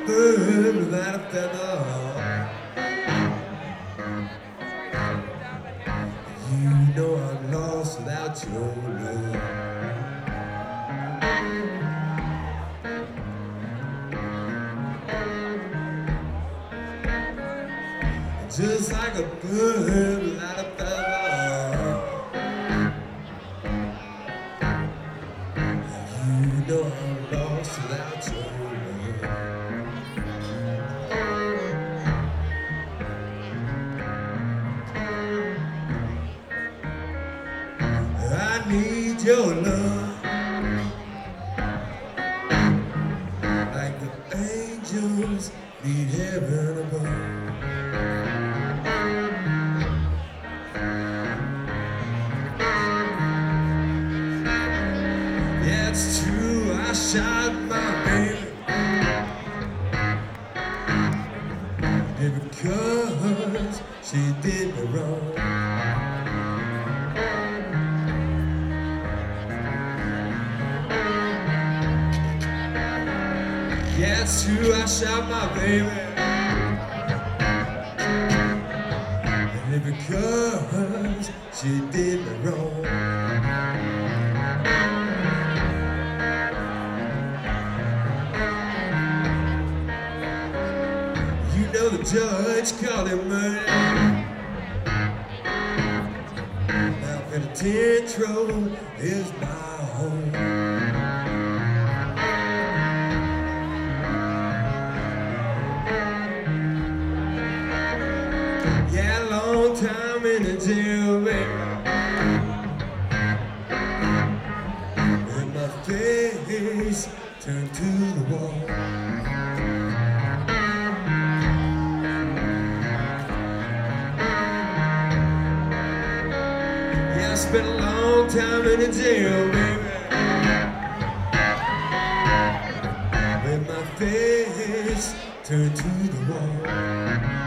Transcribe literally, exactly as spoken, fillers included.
bird without a feather. You know I'm lost without your love. Just like a bird without a feather. You know I'm lost without your love. I need your love, like the angels need heaven above. Yeah, it's true, I shot my baby, yeah, because she did me wrong. Yeah, it's true, I shot my baby, and because she did me wrong. You know the judge called him murder. Now penitentiary is my home. Yeah, long time in the jail, baby, and my face turned to the wall. Yeah, I spent a long time in the jail, baby, and my face turned to the wall.